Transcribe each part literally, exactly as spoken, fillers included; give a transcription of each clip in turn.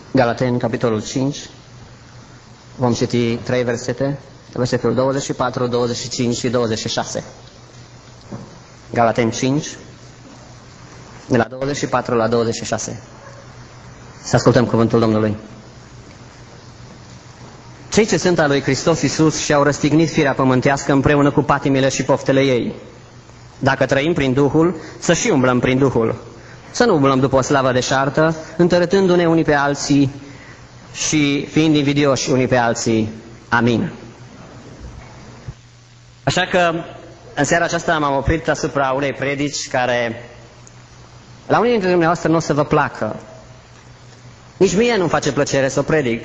Galateni, capitolul cinci. Vom citi trei versete, versetul douăzeci și patru, douăzeci și cinci și douăzeci și șase. Galateni cinci, de la douăzeci și patru la douăzeci și șase. Să ascultăm cuvântul Domnului. Cei ce sunt al lui Hristos Iisus și-au răstignit firea pământească împreună cu patimile și poftele ei. Dacă trăim prin Duhul, să și umblăm prin Duhul. Să nu umblăm după o slavă deșartă, întărâtându-ne unii pe alții și fiind invidioși unii pe alții. Amin. Așa că în seara aceasta m-am oprit asupra unei predici care la unii dintre dumneavoastră nu o să vă placă. Nici mie nu-mi face plăcere să o predic.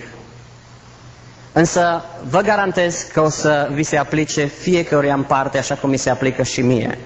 Însă vă garantez că o să vi se aplice fiecăruia în parte, așa cum mi se aplică și mie.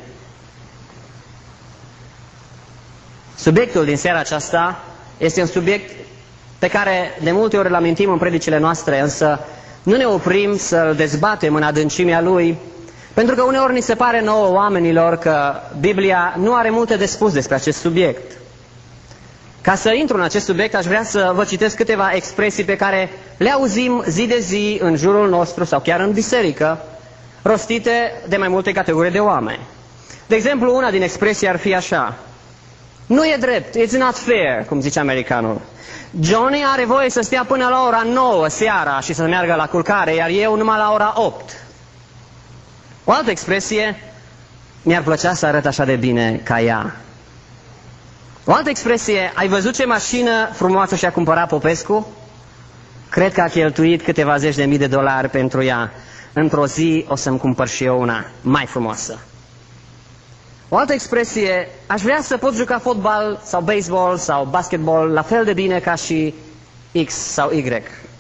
Subiectul din seara aceasta este un subiect pe care de multe ori îl amintim în predicile noastre, însă nu ne oprim să-l dezbatem în adâncimea lui, pentru că uneori ni se pare nouă oamenilor că Biblia nu are multe de spus despre acest subiect. Ca să intru în acest subiect, aș vrea să vă citesc câteva expresii pe care le auzim zi de zi în jurul nostru sau chiar în biserică, rostite de mai multe categorii de oameni. De exemplu, una din expresii ar fi așa: nu e drept, it's not fair, cum zice americanul. Johnny are voie să stea până la ora nouă seara și să meargă la culcare, iar eu numai la ora opt. O altă expresie: mi-ar plăcea să arăt așa de bine ca ea. O altă expresie: ai văzut ce mașină frumoasă și-a cumpărat Popescu? Cred că a cheltuit câteva zeci de mii de dolari pentru ea. Într-o zi o să-mi cumpăr și eu una mai frumoasă. O altă expresie: aș vrea să pot juca fotbal sau baseball sau basketball la fel de bine ca și X sau Y.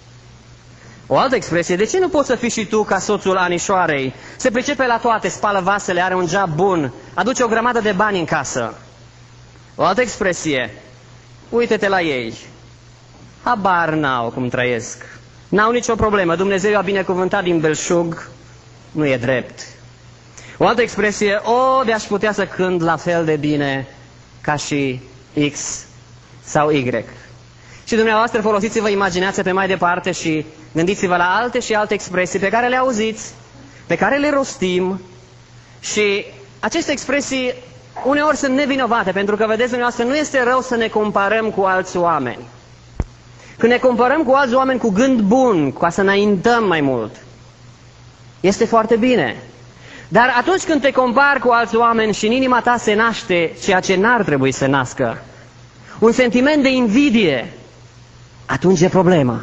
O altă expresie: de ce nu poți să fii și tu ca soțul Anișoarei? Se pricepe la toate, spală vasele, are un job bun, aduce o grămadă de bani în casă. O altă expresie: uite-te la ei, habar n-au cum trăiesc, n-au nicio problemă, Dumnezeu a binecuvântat din belșug, nu e drept. O altă expresie: o, de-aș putea să cânt la fel de bine ca și X sau Y. Și dumneavoastră folosiți-vă imaginația pe mai departe și gândiți-vă la alte și alte expresii pe care le auziți, pe care le rostim. Și aceste expresii uneori sunt nevinovate, pentru că, vedeți dumneavoastră, nu este rău să ne comparăm cu alți oameni. Când ne comparăm cu alți oameni cu gând bun, ca să înaintăm mai mult, este foarte bine. Dar atunci când te compari cu alți oameni și în inima ta se naște ceea ce n-ar trebui să nască, un sentiment de invidie, atunci e problema.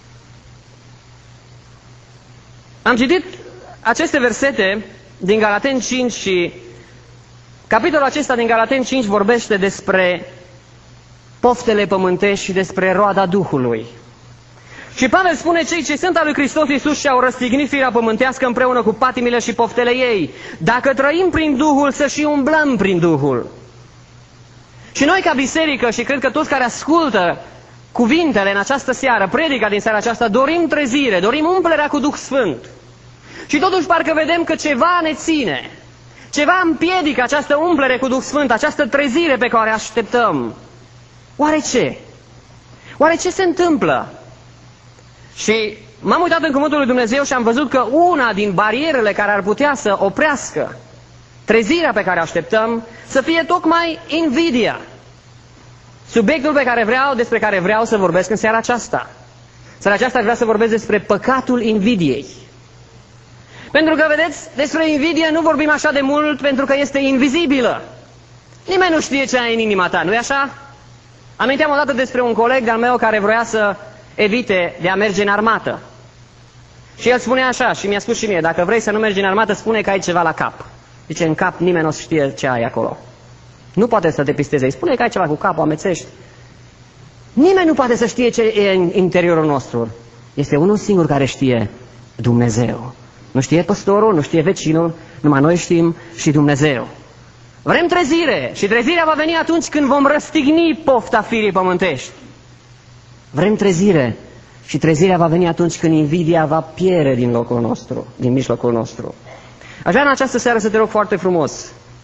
Am citit aceste versete din Galateni cinci și capitolul acesta din Galateni cinci vorbește despre poftele pământești și despre roada Duhului. Și Pavel spune: cei ce sunt al lui Hristos Iisus și-au răstignit firea pământească împreună cu patimile și poftele ei. Dacă trăim prin Duhul, să și umblăm prin Duhul. Și noi ca biserică, și cred că toți care ascultă cuvintele în această seară, predica din seara aceasta, dorim trezire, dorim umplerea cu Duh Sfânt. Și totuși parcă vedem că ceva ne ține, ceva împiedică această umplere cu Duh Sfânt, această trezire pe care o așteptăm. Oare ce? Oare ce se întâmplă? Și m-am uitat în cuvântul lui Dumnezeu și am văzut că una din barierele care ar putea să oprească trezirea pe care o așteptăm, să fie tocmai invidia. Subiectul pe care vreau, despre care vreau să vorbesc în seara aceasta. Seara aceasta aș vrea să vorbesc despre păcatul invidiei. Pentru că, vedeți, despre invidie nu vorbim așa de mult pentru că este invizibilă. Nimeni nu știe ce ai în inima ta, nu-i așa? Aminteam odată despre un coleg de-al meu care vroia să evite de a merge în armată. Și el spunea așa, și mi-a spus și mie: dacă vrei să nu mergi în armată, spune că ai ceva la cap. Zice: în cap nimeni nu o să știe ce ai acolo. Nu poate să te pisteze. Îi spune că ai ceva cu capul, amețești. Nimeni nu poate să știe ce e în interiorul nostru. Este unul singur care știe: Dumnezeu. Nu știe păstorul, nu știe vecinul, numai noi știm și Dumnezeu. Vrem trezire și trezirea va veni atunci când vom răstigni pofta firii pământești. Vrem trezire și trezirea va veni atunci când invidia va pierde din locul nostru, din mijlocul nostru. Aș vrea în această seară să te rog foarte frumos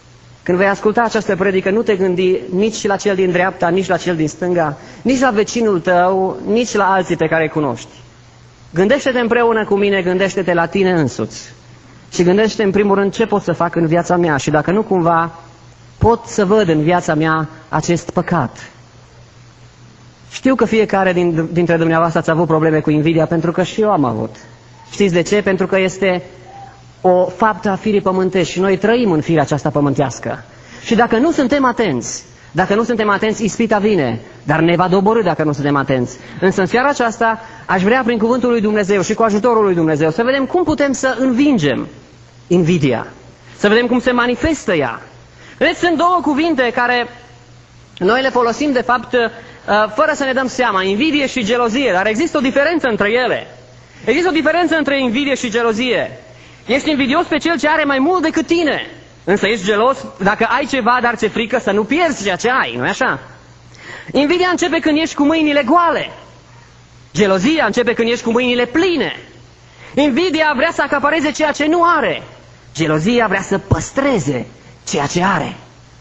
Când vei asculta această predică, nu te gândi nici la cel din dreapta, nici la cel din stânga, nici la vecinul tău, nici la alții pe care îi cunoști. Gândește-te împreună cu mine, gândește-te la tine însuți. Și gândește în primul rând ce pot să fac în viața mea și dacă nu cumva pot să văd în viața mea acest păcat. Știu că fiecare din, dintre dumneavoastră ați avut probleme cu invidia, pentru că și eu am avut. Știți de ce? Pentru că este o faptă a firii pământești și noi trăim în firea aceasta pământească. Și dacă nu suntem atenți, dacă nu suntem atenți, ispita vine, dar ne va doborî dacă nu suntem atenți. Însă în seara aceasta aș vrea prin cuvântul lui Dumnezeu și cu ajutorul lui Dumnezeu să vedem cum putem să învingem invidia. Să vedem cum se manifestă ea. Vedeți, sunt două cuvinte care noi le folosim de fapt fără să ne dăm seama, invidie și gelozie, dar există o diferență între ele. Există o diferență între invidie și gelozie. Ești invidios pe cel ce are mai mult decât tine, însă ești gelos dacă ai ceva, dar ți-e frică să nu pierzi ceea ce ai, nu-i așa? Invidia începe când ești cu mâinile goale. Gelozia începe când ești cu mâinile pline. Invidia vrea să acapareze ceea ce nu are. Gelozia vrea să păstreze ceea ce are.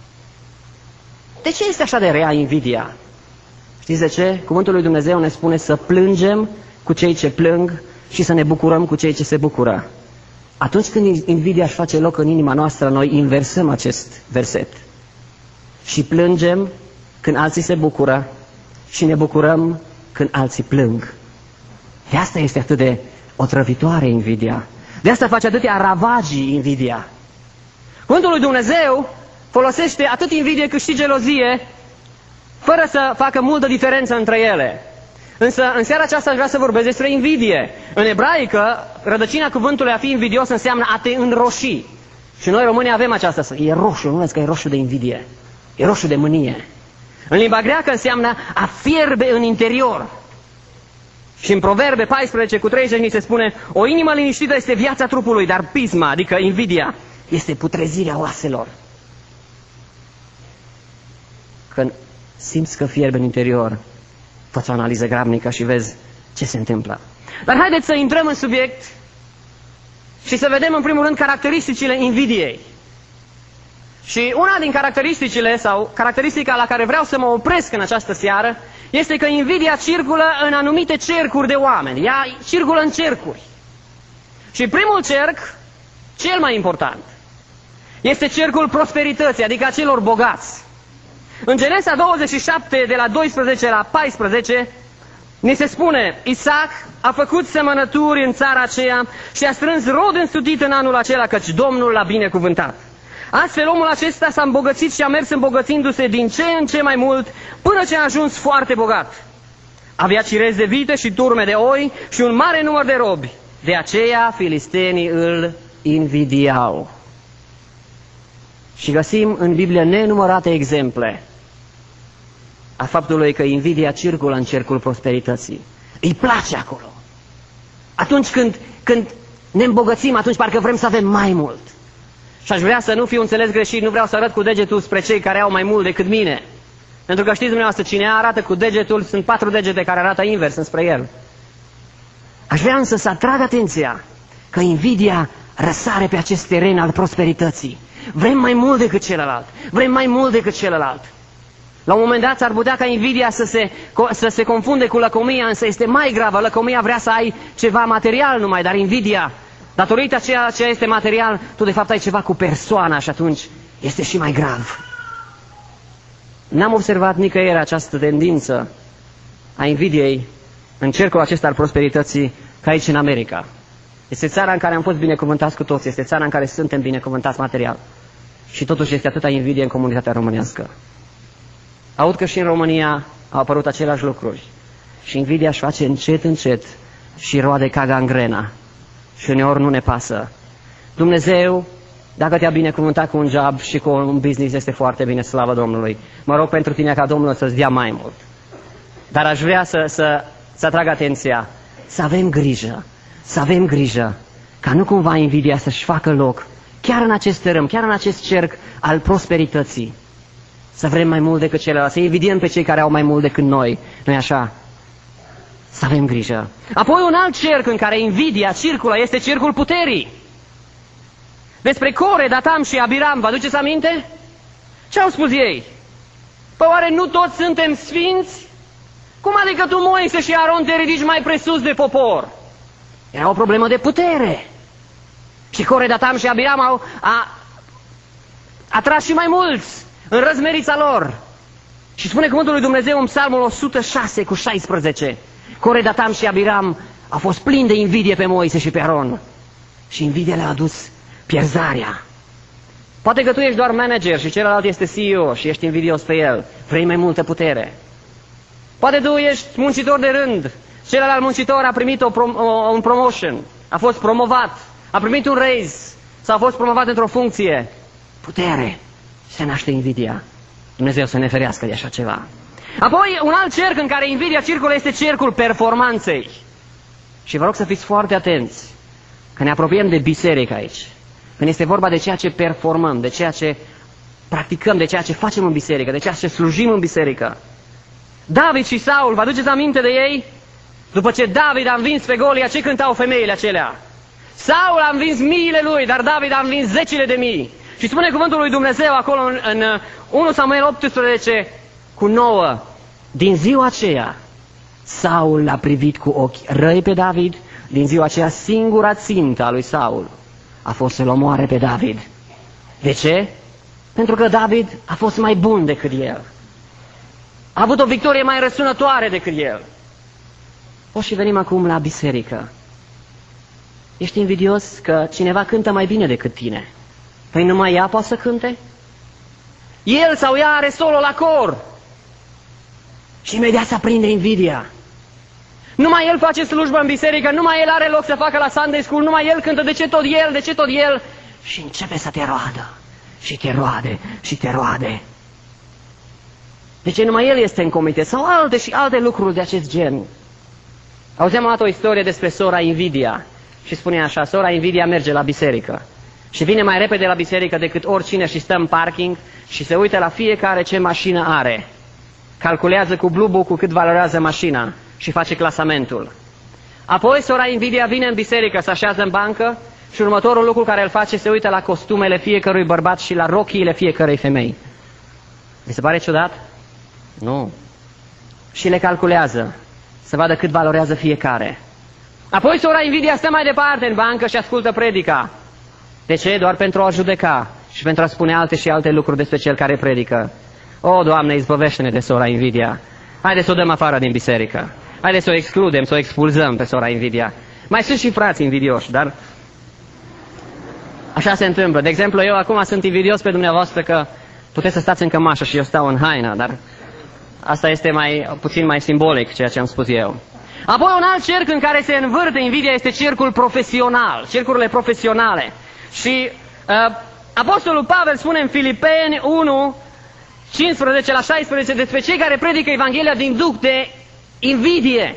De ce este așa de rea invidia? Știți de ce? Cuvântul lui Dumnezeu ne spune să plângem cu cei ce plâng și să ne bucurăm cu cei ce se bucură. Atunci când invidia își face loc în inima noastră, noi inversăm acest verset. Și plângem când alții se bucură și ne bucurăm când alții plâng. De asta este atât de otrăvitoare invidia. De asta face atâtea ravagii invidia. Cuvântul lui Dumnezeu folosește atât invidie cât și gelozie, fără să facă multă diferență între ele. Însă, în seara aceasta aș vrea să vorbesc despre invidie. În ebraică, rădăcina cuvântului a fi invidios înseamnă a te înroși. Și noi românii avem aceasta, e roșu, nu vezi că e roșu de invidie, e roșu de mânie. În limba greacă înseamnă a fierbe în interior. Și în Proverbe paisprezece cu treizeci ni se spune: o inimă liniștită este viața trupului, dar pisma, adică invidia, este putrezirea oaselor. Când simți că fierbe în interior, fă-ți o analiză grabnică și vezi ce se întâmplă. Dar haideți să intrăm în subiect și să vedem în primul rând caracteristicile invidiei. Și una din caracteristicile, sau caracteristica la care vreau să mă opresc în această seară, este că invidia circulă în anumite cercuri de oameni. Ea circulă în cercuri. Și primul cerc, cel mai important, este cercul prosperității, adică a celor bogați. În Genesa douăzeci și șapte, de la doisprezece la paisprezece, ni se spune: Isaac a făcut semănături în țara aceea și a strâns rod însutit în anul acela, căci Domnul l-a binecuvântat. Astfel omul acesta s-a îmbogățit și a mers îmbogățindu-se din ce în ce mai mult, până ce a ajuns foarte bogat. Avea cirezi de vite și turme de oi și un mare număr de robi. De aceea filistenii îl invidiau. Și găsim în Biblie nenumărate exemple a faptului că invidia circulă în cercul prosperității. Îi place acolo. Atunci când, când ne îmbogățim, atunci parcă vrem să avem mai mult. Și aș vrea să nu fiu înțeles greșit, nu vreau să arăt cu degetul spre cei care au mai mult decât mine. Pentru că știți dumneavoastră, cine arată cu degetul, sunt patru degete care arată invers înspre el. Aș vrea însă să atrag atenția că invidia răsare pe acest teren al prosperității. Vrem mai mult decât celălalt. Vrem mai mult decât celălalt. La un moment dat s-ar putea ca invidia să se, să se confunde cu lăcomia, însă este mai gravă. Lăcomia vrea să ai ceva material numai, dar invidia, datorită ceea ce este material, tu de fapt ai ceva cu persoana și atunci este și mai grav. N-am observat nicăieri această tendință a invidiei în cercul acesta al prosperității ca aici în America. Este țara în care am fost binecuvântați cu toți, este țara în care suntem binecuvântați material. Și totuși este atâta invidie în comunitatea românească. Aud că și în România au apărut aceleași lucruri. Și invidia își face încet, încet și roade ca gangrena. Și uneori nu ne pasă. Dumnezeu, dacă te-a binecuvântat cu un job și cu un business, este foarte bine, slavă Domnului. Mă rog pentru tine ca Domnul să-ți dea mai mult. Dar aș vrea să, să, să atrag atenția, să avem grijă, să avem grijă, ca nu cumva invidia să-și facă loc, chiar în acest tărâm, chiar în acest cerc al prosperității. Să vrem mai mult decât celălalt, să invidiem pe cei care au mai mult decât noi, nu-i așa? Să avem grijă. Apoi un alt cerc în care invidia circulă este cercul puterii. Despre Core, Datam și Abiram, vă aduceți aminte? Ce au spus ei? Păi oare nu toți suntem sfinți? Cum adică tu, Moise și Aron, te ridici mai presus de popor? Era o problemă de putere. Și Core, Datam și Abiram au a, atras și mai mulți în răzmerița lor. Și spune cuvântul lui Dumnezeu în Psalmul o sută șase cu șaisprezece. Core, Datam și Abiram au fost plini de invidie pe Moise și pe Aron. Și invidia le-a adus pierzarea. Poate că tu ești doar manager și celălalt este C E O și ești invidios pe el. Vrei mai multă putere. Poate tu ești muncitor de rând. Celălalt muncitor a primit o prom o, un promotion. A fost promovat. A primit un raise. Sau a fost promovat într-o funcție. Putere. Se naște invidia. Dumnezeu să ne ferească de așa ceva. Apoi, un alt cerc în care invidia circulă este cercul performanței. Și vă rog să fiți foarte atenți. Că ne apropiem de biserică aici. Când este vorba de ceea ce performăm, de ceea ce practicăm, de ceea ce facem în biserică, de ceea ce slujim în biserică. David și Saul, vă aduceți aminte de ei? După ce David a învins pe Golia, ce cântau femeile acelea? Saul a învins miile lui, dar David a învins zecile de mii. Și spune cuvântul lui Dumnezeu acolo în, în unu Samuel optsprezece cu nouă. Din ziua aceea, Saul l-a privit cu ochi răi pe David. Din ziua aceea, singura țintă a lui Saul a fost să-l omoare pe David. De ce? Pentru că David a fost mai bun decât el. A avut o victorie mai răsunătoare decât el. O și venim acum la biserică. Ești invidios că cineva cântă mai bine decât tine. Păi numai ea poate să cânte? El sau ea are solo la cor. Și imediat se aprinde invidia. Numai el face slujbă în biserică, numai el are loc să facă la Sunday School, numai el cântă, de ce tot el, de ce tot el? Și începe să te roadă. Și te roade, și te roade. De ce numai el este în comitet? Sau alte și alte lucruri de acest gen. Auzeam o dată o istorie despre sora Invidia. Și spune așa, sora Invidia merge la biserică. Și vine mai repede la biserică decât oricine și stă în parking și se uită la fiecare ce mașină are. Calculează cu Blue Book-ul cât valorează mașina și face clasamentul. Apoi sora Invidia vine în biserică, se așează în bancă și următorul lucru care îl face, se uită la costumele fiecărui bărbat și la rochiile fiecărei femei. Mi se pare ciudat? Nu. Și le calculează, să vadă cât valorează fiecare. Apoi sora Invidia stă mai departe în bancă și ascultă predica. De ce? Doar pentru a judeca și pentru a spune alte și alte lucruri despre cel care predică. O, Doamne, izbăvește-ne de sora Invidia. Haideți să o dăm afară din biserică. Haideți să o excludem, să o expulzăm pe sora Invidia. Mai sunt și frați invidioși, dar așa se întâmplă. De exemplu, eu acum sunt invidios pe dumneavoastră că puteți să stați în cămașă și eu stau în haină, dar asta este mai, puțin mai simbolic, ceea ce am spus eu. Apoi un alt cerc în care se învârte invidia este cercul profesional, cercurile profesionale. Și uh, Apostolul Pavel spune în Filipeni unu, cincisprezece la șaisprezece despre cei care predică Evanghelia din duc de invidie.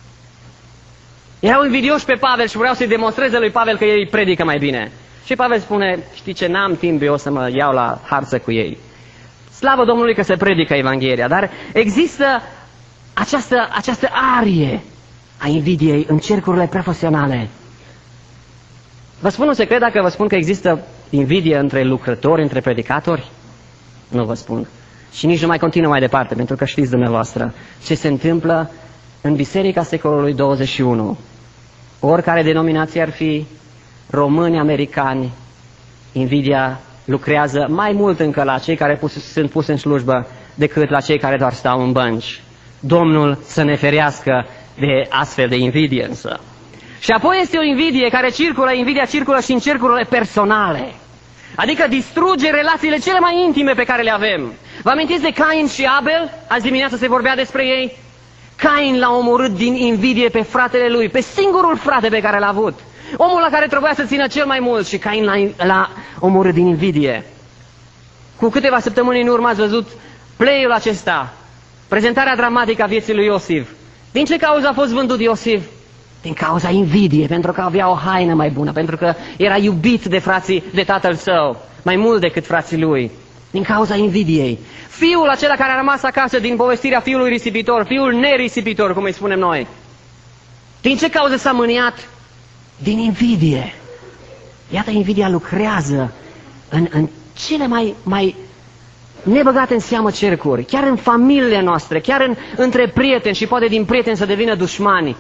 Erau invidioși pe Pavel și vreau să-i demonstreze lui Pavel că ei predică mai bine. Și Pavel spune, știi ce, n-am timp eu să mă iau la harță cu ei. Slavă Domnului că se predică Evanghelia, dar există această, această arie a invidiei în cercurile profesionale. Vă spun un secret dacă vă spun că există invidie între lucrători, între predicatori? Nu vă spun. Și nici nu mai continuă mai departe, pentru că știți dumneavoastră ce se întâmplă în biserica secolului douăzeci și unu. Oricare denominație ar fi, români, americani, invidia lucrează mai mult încă la cei care pus, sunt puși în slujbă decât la cei care doar stau în bănci. Domnul să ne ferească de astfel de invidie însă. Și apoi este o invidie care circulă, invidia circulă și în cercurile personale. Adică distruge relațiile cele mai intime pe care le avem. Vă amintiți de Cain și Abel? Azi dimineață se vorbea despre ei. Cain l-a omorât din invidie pe fratele lui, pe singurul frate pe care l-a avut. Omul la care trebuia să țină cel mai mult și Cain l-a omorât din invidie. Cu câteva săptămâni în urmă ați văzut play-ul acesta, prezentarea dramatică a vieții lui Iosif. Din ce cauză a fost vândut Iosif? Din cauza invidiei, pentru că avea o haină mai bună, pentru că era iubit de frații, de tatăl său, mai mult decât frații lui. Din cauza invidiei. Fiul acela care a rămas acasă din povestirea fiului risipitor, fiul nerisipitor, cum îi spunem noi. Din ce cauză s-a mâniat? Din invidie. Iată, invidia lucrează în, în cele mai, mai nebăgate în seamă cercuri, chiar în familiile noastre, chiar în, între prieteni și poate din prieteni să devină dușmani.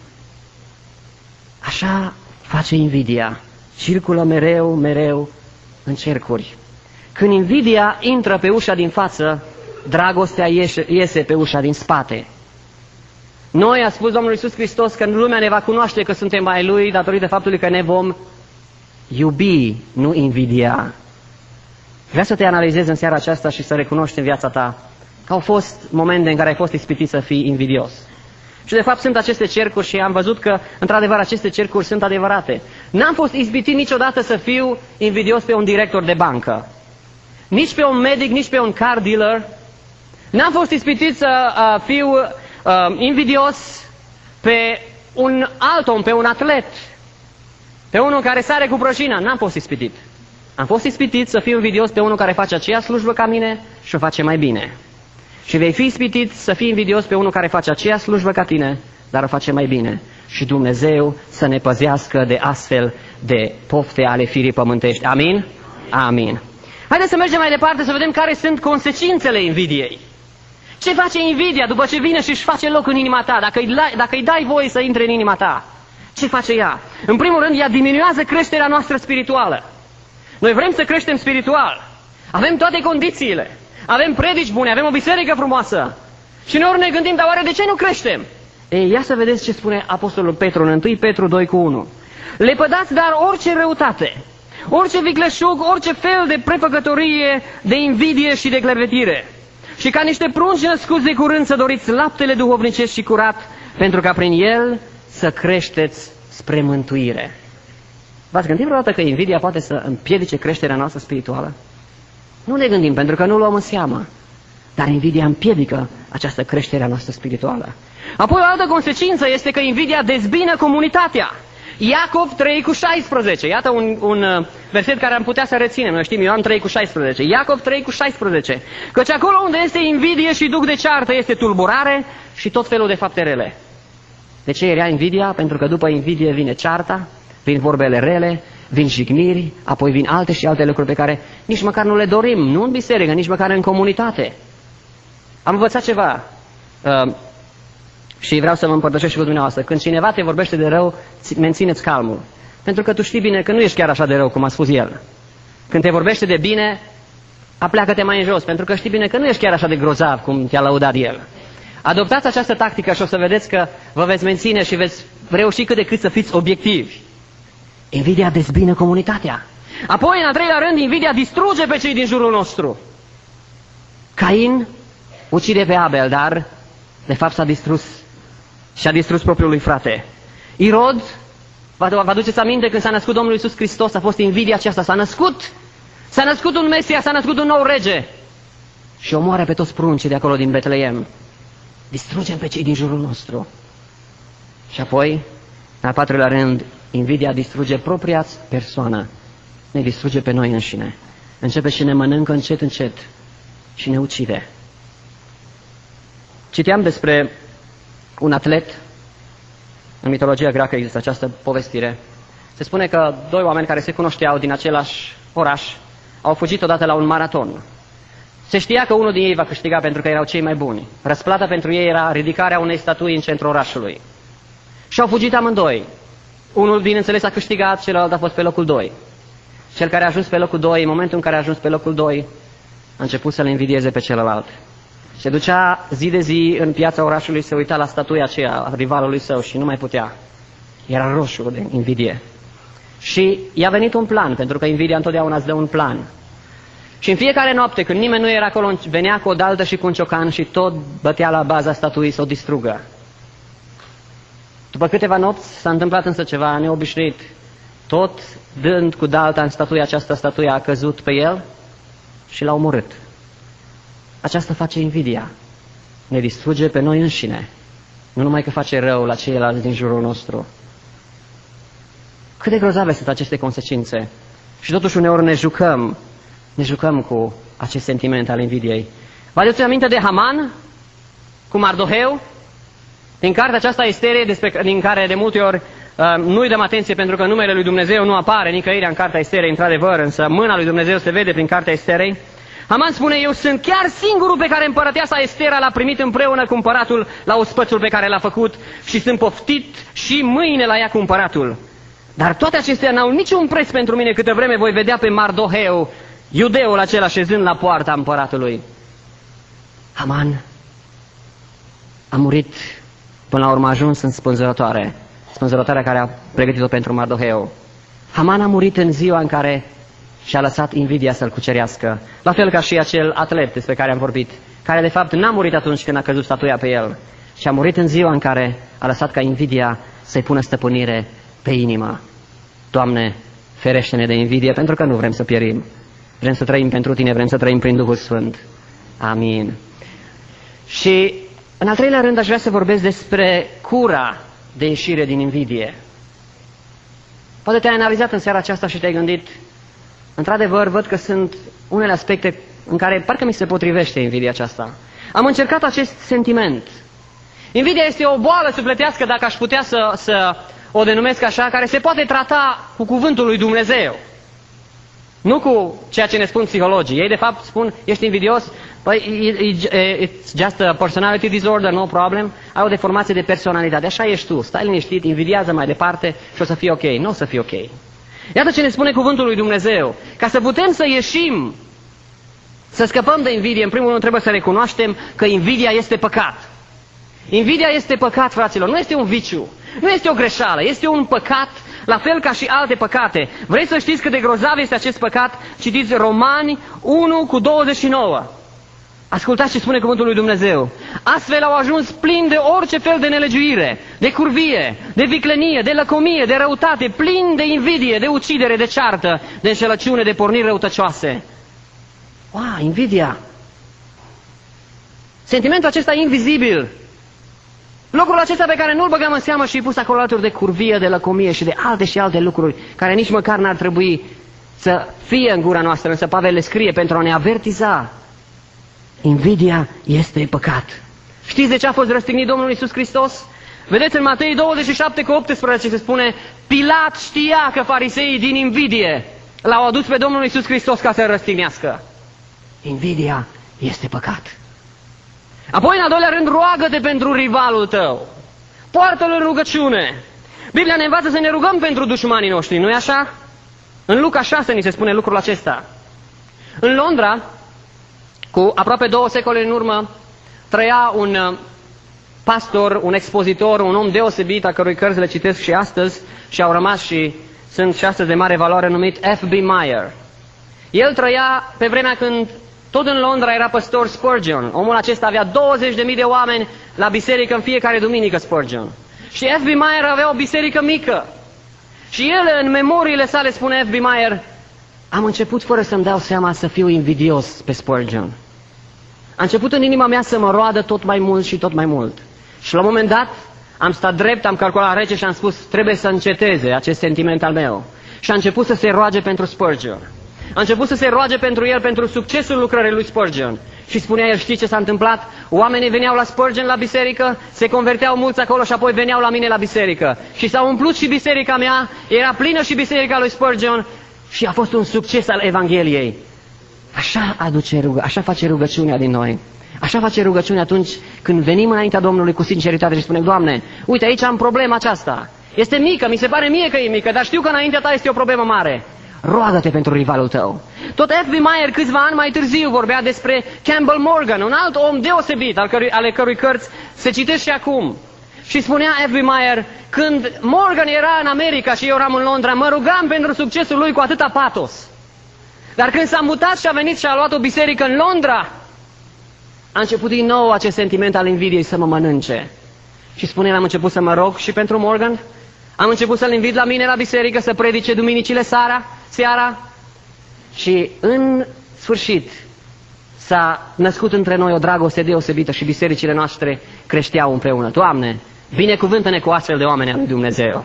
Așa face invidia. Circulă mereu, mereu în cercuri. Când invidia intră pe ușa din față, dragostea iese, iese pe ușa din spate. Noi, a spus Domnul Iisus Hristos, că lumea ne va cunoaște că suntem ai Lui datorită faptului că ne vom iubi, nu invidia. Vreau să te analizezi în seara aceasta și să recunoști în viața ta că au fost momente în care ai fost ispitit să fii invidios. Și de fapt sunt aceste cercuri și am văzut că într-adevăr aceste cercuri sunt adevărate. N-am fost ispitit niciodată să fiu invidios pe un director de bancă, nici pe un medic, nici pe un car dealer. N-am fost ispitit să uh, fiu uh, invidios pe un alt om, pe un atlet, pe unul care sare cu prăjina. N-am fost ispitit. Am fost ispitit să fiu invidios pe unul care face aceeași slujbă ca mine și o face mai bine. Și vei fi ispitit să fii invidios pe unul care face aceeași slujbă ca tine, dar o face mai bine. Și Dumnezeu să ne păzească de astfel de pofte ale firii pământești. Amin? Amin. Haideți să mergem mai departe să vedem care sunt consecințele invidiei. Ce face invidia după ce vine și își face loc în inima ta? Dacă îi, dacă îi dai voie să intre în inima ta, ce face ea? În primul rând, ea diminuează creșterea noastră spirituală. Noi vrem să creștem spiritual. Avem toate condițiile. Avem predici bune, avem o biserică frumoasă. Și noi ne gândim, dar oare de ce nu creștem? Ei, ia să vedeți ce spune Apostolul Petru în întâi Petru doi cu unu. Lepădați dar orice răutate, orice vicleșug, orice fel de prefăcătorie, de invidie și de clevetire. Și ca niște prunci născuți de curând să doriți laptele duhovnicesc și curat, pentru ca prin el să creșteți spre mântuire. V-ați gândit vreodată că invidia poate să împiedice creșterea noastră spirituală? Nu ne gândim, pentru că nu luăm în seamă. Dar invidia împiedică această creștere a noastră spirituală. Apoi o altă consecință este că invidia dezbină comunitatea. Iacov trei cu șaisprezece. Iată un, un verset care am putea să reținem. Noi știm Ioan trei cu șaisprezece. Iacov trei cu șaisprezece. Căci acolo unde este invidie și duc de ceartă este tulburare și tot felul de fapte rele. De ce era invidia? Pentru că după invidie vine cearta, vin vorbele rele, vin jigniri, apoi vin alte și alte lucruri pe care nici măcar nu le dorim, nu în biserică, nici măcar în comunitate. Am învățat ceva uh, și vreau să mă împărtășesc și cu dumneavoastră. Când cineva te vorbește de rău, mențineți calmul. Pentru că tu știi bine că nu ești chiar așa de rău cum a spus el. Când te vorbește de bine, apleacă-te mai în jos, pentru că știi bine că nu ești chiar așa de grozav cum te-a lăudat el. Adoptați această tactică și o să vedeți că vă veți menține și veți reuși cât de cât să fiți obiectivi. Invidia dezbină comunitatea. Apoi, în al treilea rând, invidia distruge pe cei din jurul nostru. Cain ucide pe Abel, dar de fapt s-a distrus și a distrus propriul lui frate. Irod, vă aduceți aminte când s-a născut Domnul Iisus Hristos, a fost invidia aceasta, s-a născut, s-a născut un Mesia, s-a născut un nou rege și omoară pe toți pruncii de acolo din Betleem. Distrugem pe cei din jurul nostru. Și apoi, în al patrulea rând, invidia distruge propria persoană, ne distruge pe noi înșine. Începe și ne mănâncă încet, încet și ne ucide. Citeam despre un atlet, în mitologia greacă există această povestire. Se spune că doi oameni care se cunoșteau din același oraș au fugit odată la un maraton. Se știa că unul din ei va câștiga pentru că erau cei mai buni. Răsplata pentru ei era ridicarea unei statui în centrul orașului. Și au fugit amândoi. Unul, bineînțeles, a câștigat, celălalt a fost pe locul doi. Cel care a ajuns pe locul doi, în momentul în care a ajuns pe locul doi, a început să le invidieze pe celălalt. Se ducea zi de zi în piața orașului, se uita la statuia aceea a rivalului său și nu mai putea. Era roșu de invidie. Și i-a venit un plan, pentru că invidia întotdeauna îți dă un plan. Și în fiecare noapte, când nimeni nu era acolo, venea cu o daltă și cu un ciocan și tot bătea la baza statuii să o distrugă. După câteva nopți s-a întâmplat însă ceva neobișnuit. Tot dând cu dalta în statuia aceasta, statuia a căzut pe el și l-a omorât. Aceasta face invidia. Ne distruge pe noi înșine. Nu numai că face rău la ceilalți din jurul nostru. Cât de grozave sunt aceste consecințe. Și totuși uneori ne jucăm, ne jucăm cu acest sentiment al invidiei. Vă aduceți aminte de Haman cu Mardoheu? Din cartea aceasta Estere, despre, din care de multe ori uh, nu-i dăm atenție pentru că numele lui Dumnezeu nu apare nicăirea în cartea Esterei, într-adevăr, însă mâna lui Dumnezeu se vede prin cartea Esterei. Haman spune, eu sunt chiar singurul pe care împărăteasa Estera l-a primit împreună cu împăratul la ospățul pe care l-a făcut și sunt poftit și mâine la ea cu împăratul. Dar toate acestea n-au niciun preț pentru mine câtă vreme voi vedea pe Mardoheu, iudeul acela, șezând la poarta împăratului. Haman a murit, până la urmă a ajuns în spânzurătoare, spânzurătoarea care a pregătit-o pentru Mardoheu. Haman a murit în ziua în care și-a lăsat invidia să-l cucerească, la fel ca și acel atlet despre care am vorbit, care de fapt n-a murit atunci când a căzut statuia pe el, ci a murit în ziua în care a lăsat ca invidia să-i pună stăpânire pe inimă. Doamne, ferește-ne de invidie, pentru că nu vrem să pierim. Vrem să trăim pentru Tine, vrem să trăim prin Duhul Sfânt. Amin. Și în al treilea rând aș vrea să vorbesc despre cura de ieșire din invidie. Poate te-ai analizat în seara aceasta și te-ai gândit, într-adevăr, văd că sunt unele aspecte în care parcă mi se potrivește invidia aceasta. Am încercat acest sentiment. Invidia este o boală sufletească, dacă aș putea să, să o denumesc așa, care se poate trata cu cuvântul lui Dumnezeu. Nu cu ceea ce ne spun psihologii. Ei de fapt spun, ești invidios, păi it's just a personality disorder, no problem. Ai o deformație de personalitate, așa ești tu, stai liniștit, invidiază mai departe și o să fie ok. Nu o să fie ok. Iată ce ne spune cuvântul lui Dumnezeu. Ca să putem să ieșim, să scăpăm de invidie, în primul rând trebuie să recunoaștem că invidia este păcat. Invidia este păcat, fraților, nu este un viciu, nu este o greșeală, este un păcat, la fel ca și alte păcate. Vrei să știți cât de grozav este acest păcat? Citiți Romani unu cu douăzeci și nouă. Ascultați ce spune cuvântul lui Dumnezeu. Astfel au ajuns plini de orice fel de nelegiuire, de curvie, de viclenie, de lăcomie, de răutate, plini de invidie, de ucidere, de ceartă, de înșelăciune, de porniri răutăcioase. Wow, invidia! Sentimentul acesta invizibil, lucrul acesta pe care nu-l băgăm în seamă și îi pus acolo alături de curvie, de lăcomie și de alte și alte lucruri care nici măcar n-ar trebui să fie în gura noastră, însă Pavel le scrie pentru a ne avertiza. Invidia este păcat. Știți de ce a fost răstignit Domnul Iisus Hristos? Vedeți în Matei douăzeci și șapte cu optsprezece se spune, Pilat știa că fariseii din invidie l-au adus pe Domnul Iisus Hristos ca să-l răstignească. Invidia este păcat. Apoi, în al doilea rând, roagă-te pentru rivalul tău. Poartă-l în rugăciune. Biblia ne învață să ne rugăm pentru dușmanii noștri, nu-i așa? În Luca șase ni se spune lucrul acesta. În Londra, cu aproape două secole în urmă, trăia un pastor, un expozitor, un om deosebit, a cărui cărți le citesc și astăzi și au rămas și sunt și astăzi de mare valoare, numit F B Meyer. El trăia pe vremea când tot în Londra era păstor Spurgeon. Omul acesta avea douăzeci de mii de oameni la biserică în fiecare duminică, Spurgeon. Și F B Meyer avea o biserică mică. Și el, în memoriile sale, spune F B Meyer, am început fără să-mi dau seama să fiu invidios pe Spurgeon. A început în inima mea să mă roadă tot mai mult și tot mai mult. Și la un moment dat am stat drept, am calculat rece și am spus, trebuie să înceteze acest sentiment al meu. Și a început să se roage pentru Spurgeon. A început să se roage pentru el, pentru succesul lucrării lui Spurgeon. Și spunea el, știi ce s-a întâmplat? Oamenii veneau la Spurgeon la biserică, se converteau mulți acolo și apoi veneau la mine la biserică. Și s-a umplut și biserica mea, era plină și biserica lui Spurgeon și a fost un succes al Evangheliei. Așa aduce rugă, așa face rugăciunea din noi. Așa face rugăciunea atunci când venim înaintea Domnului cu sinceritate și spunem, Doamne, uite aici am problema aceasta. Este mică, mi se pare mie că e mică, dar știu că înaintea ta este o problemă mare. Roagă-te pentru rivalul tău. Tot F B Meyer câțiva ani mai târziu vorbea despre Campbell Morgan, un alt om deosebit, al cărui, ale cărui cărți se citesc și acum. Și spunea F B Meyer, când Morgan era în America și eu eram în Londra, mă rugam pentru succesul lui cu atâta patos. Dar când s-a mutat și a venit și a luat o biserică în Londra, a început din nou acest sentiment al invidiei să mă mănânce. Și spune, am început să mă rog și pentru Morgan, am început să-l invit la mine la biserică să predice duminicile seara, seara și în sfârșit s-a născut între noi o dragoste deosebită și bisericile noastre creșteau împreună. Doamne, binecuvântă-ne cu astfel de oameni al lui Dumnezeu.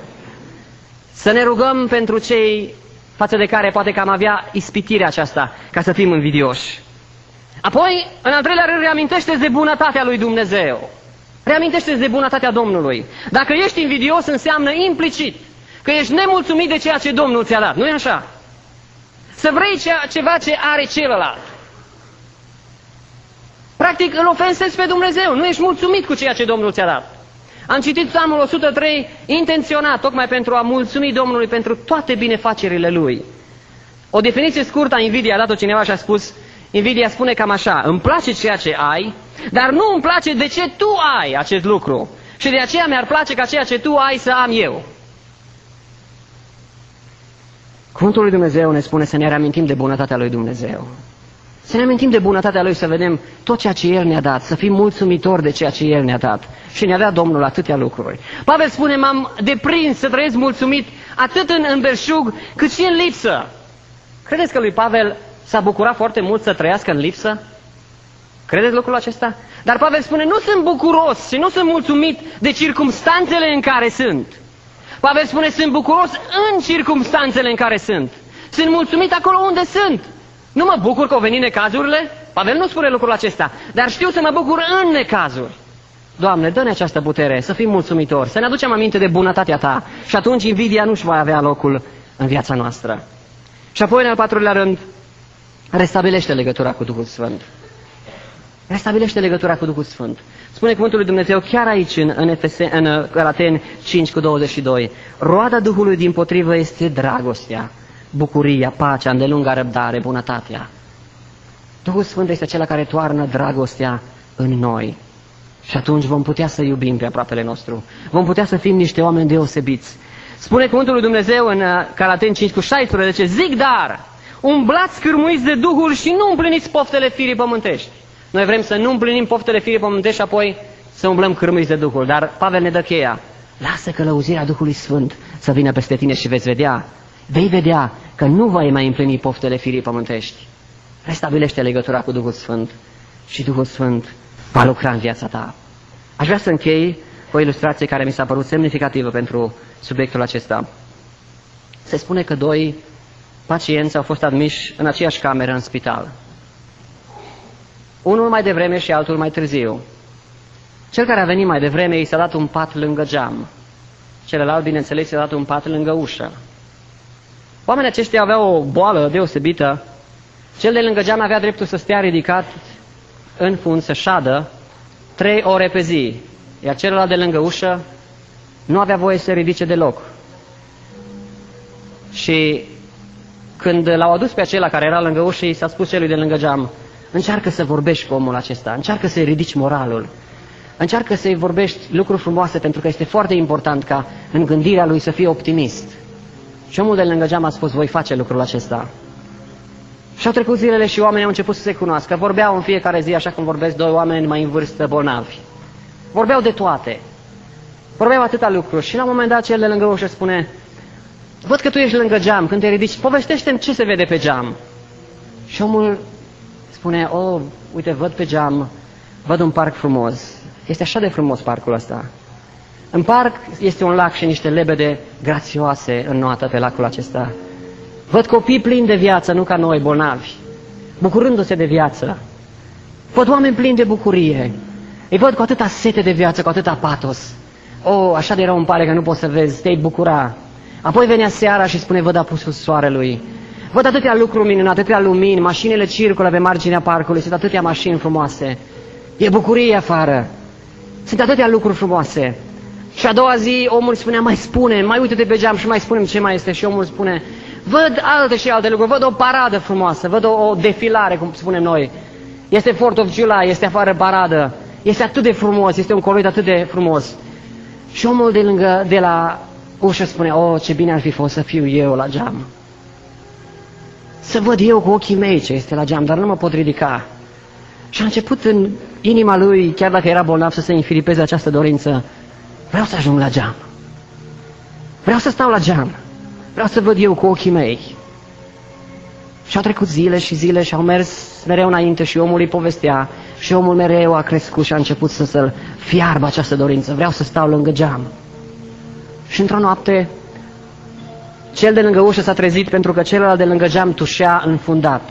Să ne rugăm pentru cei față de care poate că am avea ispitirea aceasta ca să fim invidioși. Apoi, în al treilea rând, reamintește-ți de bunătatea lui Dumnezeu. Reamintește-ți de bunătatea Domnului. Dacă ești invidios, înseamnă implicit că ești nemulțumit de ceea ce Domnul ți-a dat. Nu-i așa? Să vrei cea, ceva ce are celălalt. Practic îl ofensezi pe Dumnezeu, nu ești mulțumit cu ceea ce Domnul ți-a dat. Am citit Psalmul o sută trei intenționat, tocmai pentru a mulțumi Domnului pentru toate binefacerile Lui. O definiție scurtă a invidiei a dat-o cineva și a spus, invidia spune cam așa, îmi place ceea ce ai, dar nu îmi place de ce tu ai acest lucru. Și de aceea mi-ar place ca ceea ce tu ai să am eu. Cuvântul lui Dumnezeu ne spune să ne reamintim de bunătatea lui Dumnezeu. Să ne amintim de bunătatea Lui, să vedem tot ceea ce El ne-a dat, să fim mulțumitori de ceea ce El ne-a dat. Și ne-a dat Domnul atâtea lucruri. Pavel spune, m-am deprins să trăiesc mulțumit atât în, în belșug, cât și în lipsă. Credeți că lui Pavel s-a bucurat foarte mult să trăiască în lipsă? Credeți lucrul acesta? Dar Pavel spune, nu sunt bucuros și nu sunt mulțumit de circumstanțele în care sunt. Pavel spune, sunt bucuros în circumstanțele în care sunt. Sunt mulțumit acolo unde sunt. Nu mă bucur că au venit necazurile? Pavel nu spune lucrul acesta, dar știu să mă bucur în necazuri. Doamne, dă-ne această putere, să fim mulțumitori, să ne aducem aminte de bunătatea Ta și atunci invidia nu-și va avea locul în viața noastră. Și apoi, în al patrulea rând, restabilește legătura cu Duhul Sfânt. Restabilește legătura cu Duhul Sfânt. Spune cuvântul lui Dumnezeu chiar aici, în, în, Efese, în Galateni cinci cu douăzeci și doi. Roada Duhului dimpotrivă este dragostea, bucuria, pacea, îndelunga răbdare, bunătatea. Duhul Sfânt este acela care toarnă dragostea în noi. Și atunci vom putea să iubim pe aproapele nostru. Vom putea să fim niște oameni deosebiți. Spune cuvântul lui Dumnezeu în Galateni cinci cu șaisprezece, zic dar, umblați cârmuiți de Duhul și nu împliniți poftele firii pământești. Noi vrem să nu împlinim poftele firii pământești și apoi să umblăm cârmuiți de Duhul. Dar Pavel ne dă cheia. Lasă călăuzirea Duhului Sfânt să vină peste tine și veți vedea, vei vedea că nu vei mai împlini poftele firii pământești. Restabilește legătura cu Duhul Sfânt și Duhul Sfânt va lucra în viața ta. Aș vrea să închei cu o ilustrație care mi s-a părut semnificativă pentru subiectul acesta. Se spune că doi pacienți au fost admiși în aceeași cameră în spital. Unul mai devreme și altul mai târziu. Cel care a venit mai devreme i s-a dat un pat lângă geam. Celălalt, bineînțeles, i-a dat un pat lângă ușă. Oamenii aceștia aveau o boală deosebită. Cel de lângă geam avea dreptul să stea ridicat în fund, să șadă, trei ore pe zi. Iar celălalt de lângă ușă nu avea voie să se ridice deloc. Și când l-au adus pe acela care era lângă ușă, i s-a spus celui de lângă geam, încearcă să vorbești cu omul acesta, încearcă să-i ridici moralul, încearcă să-i vorbești lucruri frumoase, pentru că este foarte important ca în gândirea lui să fie optimist. Și omul de lângă geam a spus, voi face lucrul acesta. Și au trecut zilele și oamenii au început să se cunoască. Vorbeau în fiecare zi, așa cum vorbesc doi oameni mai în vârstă, bolnavi. Vorbeau de toate. Vorbeau atâta lucruri. Și la un moment dat cel de lângă ușă spune, văd că tu ești lângă geam, când te ridici, povestește-mi ce se vede pe geam. Și omul spune, oh, uite, văd pe geam, văd un parc frumos. Este așa de frumos parcul ăsta. În parc este un lac și niște lebede grațioase înnoată pe lacul acesta. Văd copii plini de viață, nu ca noi, bolnavi, bucurându-se de viață. Văd oameni plini de bucurie. Îi văd cu atâta sete de viață, cu atâta patos. Oh, așa de rău îmi pare că nu poți să vezi, te-ai bucura. Apoi venea seara și spune, văd apusul soarelui. Văd atâtea lucruri minunate, atâtea lumini, mașinile circulă pe marginea parcului, sunt atâtea mașini frumoase. E bucurie afară. Sunt atâtea lucruri frumoase. Și a doua zi omul spunea, mai spune, mai uite-te pe geam și mai spune-mi ce mai este. Și omul spune, văd alte și alte lucruri, văd o paradă frumoasă, văd o, o defilare, cum spunem noi. Este fourth of July, este afară paradă. Este atât de frumos, este un colorit atât de frumos. Și omul de lângă, de la ușă spune, oh, ce bine ar fi fost să fiu eu la geam. Să văd eu cu ochii mei ce este la geam, dar nu mă pot ridica. Și a început în inima lui, chiar dacă era bolnav, să se infilipeze această dorință. Vreau să ajung la geam. Vreau să stau la geam. Vreau să văd eu cu ochii mei. Și au trecut zile și zile și au mers mereu înainte și omul îi povestea. Și omul mereu a crescut și a început să să-l fiarbă această dorință. Vreau să stau lângă geam. Și într-o noapte, cel de lângă ușă s-a trezit pentru că celălalt de lângă geam tușea înfundat.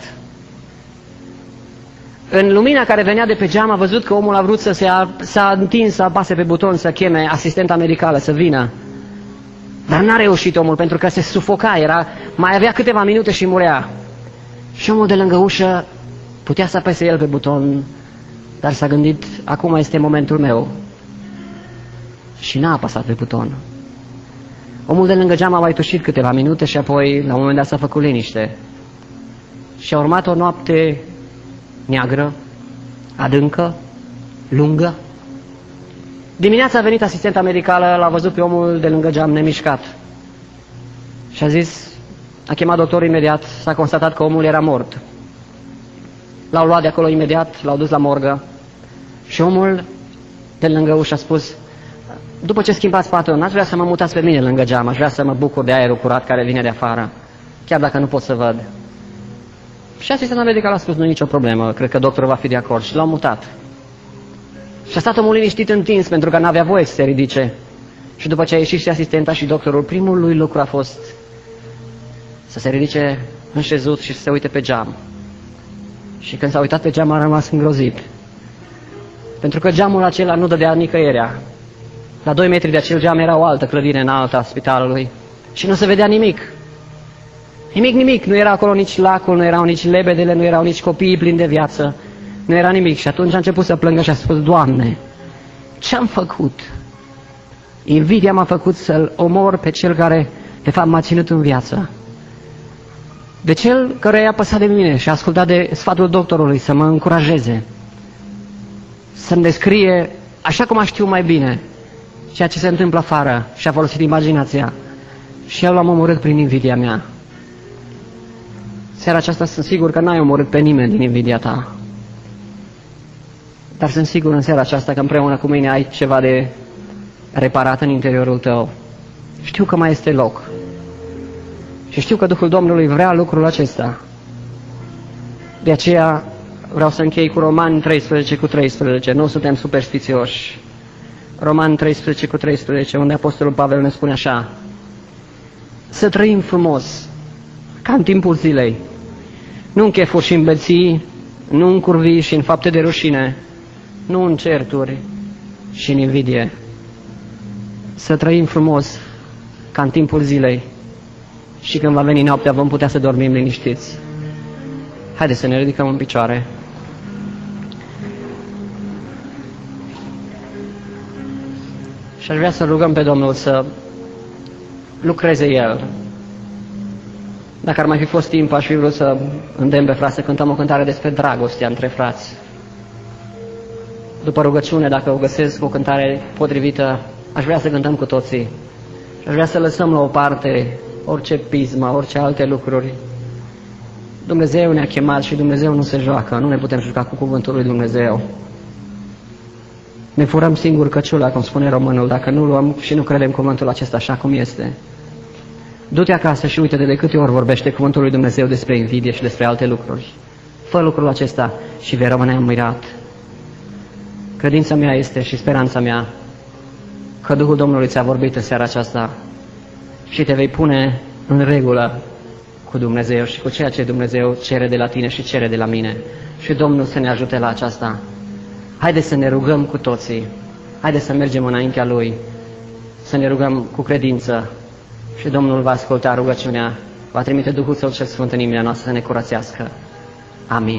În lumina care venea de pe geam a văzut că omul a vrut să se a, s-a întins să apase pe buton să cheme asistenta medicală să vină. Dar n-a reușit omul pentru că se sufoca, era, mai avea câteva minute și murea. Și omul de lângă ușă putea să apese el pe buton dar s-a gândit, acum este momentul meu. Și n-a apăsat pe buton. Omul de lângă geam a mai tușit câteva minute și apoi, la un moment dat, s-a făcut liniște. Și a urmat o noapte neagră, adâncă, lungă. Dimineața a venit asistenta medicală, l-a văzut pe omul de lângă geam nemișcat. Și a zis, a chemat doctorul imediat, s-a constatat că omul era mort. L-au luat de acolo imediat, l-au dus la morgă. Și omul de lângă ușă a spus, după ce schimbați patul, n-aș vrea să mă mutați pe mine lângă geam, aș vrea să mă bucur de aerul curat care vine de afară, chiar dacă nu pot să văd. Și asistenta medicală a spus, nu e nicio problemă, cred că doctorul va fi de acord. Și l-au mutat. Și a stat omul liniștit întins, pentru că n-avea voie să se ridice. Și după ce a ieșit și asistenta și doctorul, primul lui lucru a fost să se ridice înșezut și să se uite pe geam. Și când s-a uitat pe geam, a rămas îngrozit. Pentru că geamul acela nu dădea nicăierea. La doi metri de acel geam era o altă clădire înaltă a spitalului și nu se vedea nimic. Nimic, nimic. Nu era acolo nici lacul, nu erau nici lebedele, nu erau nici copiii plini de viață. Nu era nimic. Și atunci a început să plângă și a spus, Doamne, ce-am făcut? Invidia m-a făcut să-l omor pe cel care, de fapt, m-a ținut în viață. De cel care i-a păsat de mine și a ascultat de sfatul doctorului să mă încurajeze, să-mi descrie, așa cum a știu mai bine, ceea ce se întâmplă afară și a folosit imaginația. Și eu l-am omorât prin invidia mea. Seara aceasta sunt sigur că n-ai omorât pe nimeni din invidia ta. Dar sunt sigur în seara aceasta că împreună cu mine ai ceva de reparat în interiorul tău. Știu că mai este loc. Și știu că Duhul Domnului vrea lucrul acesta. De aceea vreau să închei cu Romani treisprezece cu treisprezece. Nu suntem superstițioși. Romani treisprezece cu treisprezece, unde Apostolul Pavel ne spune așa: să trăim frumos, ca în timpul zilei, nu în chefuri și în beții, nu în curvii și în fapte de rușine, nu în certuri și în invidie. Să trăim frumos, ca în timpul zilei, și când va veni noaptea vom putea să dormim liniștiți. Haideți să ne ridicăm în picioare. Și aș vrea să rugăm pe Domnul să lucreze El. Dacă ar mai fi fost timp, aș fi vrut să îndemn pe frați să cântăm o cântare despre dragostea între frați. După rugăciune, dacă o găsesc o cântare potrivită, aș vrea să cântăm cu toții. Și aș vrea să lăsăm la o parte orice pismă, orice alte lucruri. Dumnezeu ne-a chemat și Dumnezeu nu se joacă. Nu ne putem juca cu cuvântul lui Dumnezeu. Ne furăm singur căciula, cum spune românul, dacă nu luăm și nu credem cuvântul acesta așa cum este. Du-te acasă și uite de câte ori vorbește cuvântul lui Dumnezeu despre invidie și despre alte lucruri. Fă lucrul acesta și vei rămâne admirat. Credința mea este și speranța mea că Duhul Domnului ți-a vorbit în seara aceasta și te vei pune în regulă cu Dumnezeu și cu ceea ce Dumnezeu cere de la tine și cere de la mine. Și Domnul să ne ajute la aceasta. Haideți să ne rugăm cu toții. Haideți să mergem înaintea Lui, să ne rugăm cu credință și Domnul va asculta rugăciunea, va trimite Duhul Său cel Sfânt în inimile noastre să ne curățească. Amin.